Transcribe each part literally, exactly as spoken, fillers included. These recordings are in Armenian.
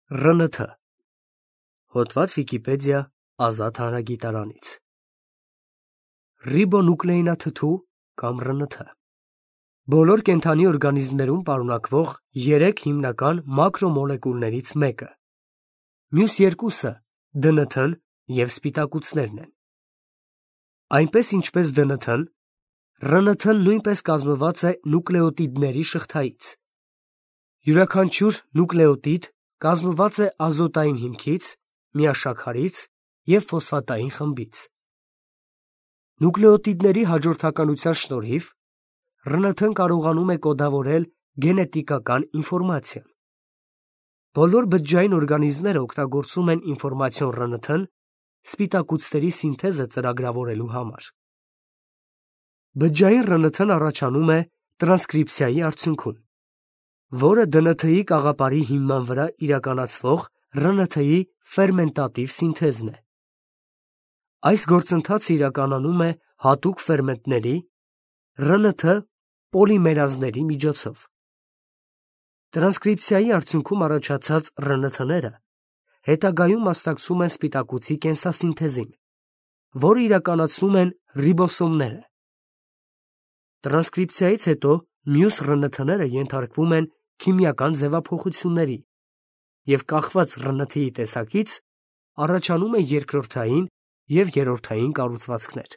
Ռ Ն Թ Հոդված Վիկիպեդիա Ազատ հանրագիտարանից Ռիբոնուկլեինաթթու կամ Ռ Ն Թ բոլոր կենդանի օրգանիզմներում պարունակվող երեք հիմնական մակրոմոլեկուլներից մեկը, մյուս երկուսը Դ Ն Թ-ն և սպիտակուցներն են։ Այնպես ինչպես Դ Ն Թ-ն, Ռ Ն Թ-ն նույնպես կազմված է նուկլեոտիդների շղթայից։ Յուրաքանչյուր նուկլեոտիդ կազմված է ազոտային հիմքից, միաշաքարից և ֆոսֆատային խմբից։ Նուկլեոտիդների հաջորդականության շնորհիվ Ռ Ն Թ-ն կարողանում է կոդավորել գենետիկական ինֆորմացիան։ Բոլոր բջջային օրգանիզմները օգտագործում են ինֆորմացիոն Ռ Ն Թ-ն սպիտակուցների սինթեզը ծրագրավորելու համար։ Բջջային Ռ Ն Թ-ն առաջանում է տրանսկրիպցիայի արդյունքում, որը Դ Ն Թ-ի կաղապարի հիման վրա իրականացվող Ռ Ն Թ-ի ֆերմենտատիվ սինթեզն է։ Այս գործընթացը իրականանում է հատուկ ֆերմենտների Ռ Ն Թ պոլիմերազների միջոցով։ Տրանսկրիպցիայի արդյունքում առաջացած Ռ Ն Թ-ները հետագայում մասնակցում են սպիտակուցի կենսասինթեզին, որը իրականացնում են ռիբոսոմները։ Տրանսկրիպցիայից հետո մյուս Ռ Ն Թ-ները ենթարկվում են քիմիական ձևափոխությունների և կախված Ռ Ն Թ-ի տեսակից առաջանում է երկրորդային և երրորդային կառուցվածքներ։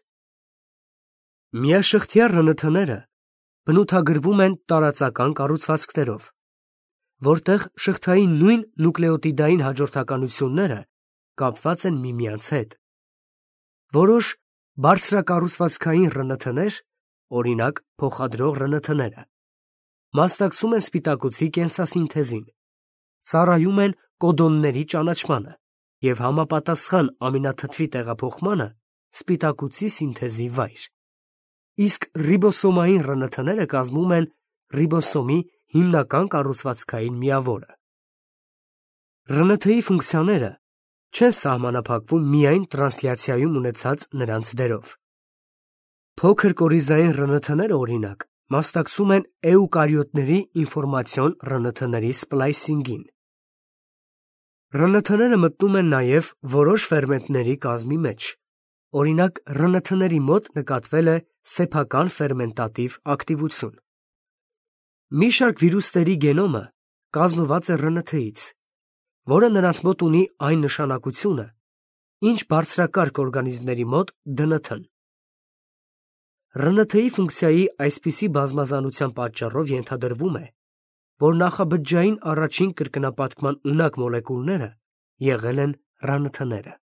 Միաշղթյա Ռ Ն Թ-ները բնութագրվում են տարածական կառուցվածքներով, որտեղ շղթայի նույն նուկլեոտիդային հաջորդականությունները կապված են միմյանց հետ։ Որոշ բարձրակառուցվածքային Ռ Ն Թ-ներ, օրինակ փոխադրող Ռ Ն Թ-ները, մասնակցում են սպիտակուցի կենսասինթեզին, ծառայում են կոդոնների ճանաչմանը և համապատասխան ամինաթթվի տեղափոխմանը սպիտակուցի սինթեզի վայր։ Իսկ ռիբոսոմային Ռ Ն Թ-ները կազմում են ռիբոսոմի հիմնական կառուցվածքային միավորը։ Ռ Ն Թ-ի ֆունկցիաները չեն սահմանափակվում միայն տրանսլյացիայում ունեցած նրանց դերով։ Փոքր կորիզային Ռ Ն Թ-ները, օրինակ, մասնակցում են էուկարիոտների ինֆորմացիոն Ռ Ն Թ-ների սպլայսինգին։ Ռ Ն Թ-ները մտնում են նաև որոշ ֆերմենտների կազմի մեջ, օրինակ Ռ Ն Թ-ների մոտ նկատվել է սեփական ֆերմենտատիվ ակտիվություն։ Մի շարք վիրուսների գենոմը կազմված է Ռ Ն Թ-ից, որը նրանց մոտ ունի այն նշանակությունը, ինչ բարձրակարգ օրգանիզմների մոտ Դ Ն Թ-ն։ Ռ Ն Թ-ի ֆունկցիայի այսպիսի բազմազանության պատճառով ենթադրվում է, որ նախաբջջային առաջին կրկնապատկման ունակ մոլեկուլները եղել են Ռ Ն Թ-ները։